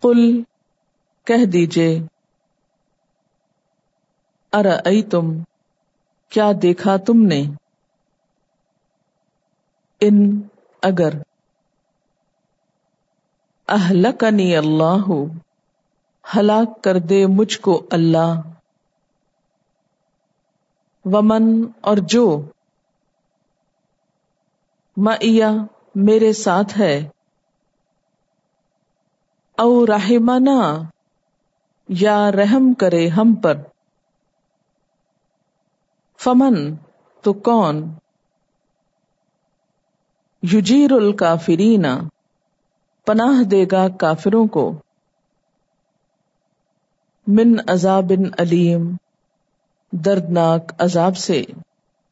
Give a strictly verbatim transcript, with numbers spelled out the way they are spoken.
कुल कह दीजिए, अरअयतुम क्या देखा तुमने, इन अगर, अहलकनी अल्लाहु हलाक कर दे मुझको अल्लाह, वमन और जो, मइया मेरे साथ है, औ रहिमना या रहम करे हम पर, फमन तो कौन, युजीरुल काफिरीना पनाह देगा काफिरों को, मिन अजाबिन अलीम दर्दनाक अजाब से।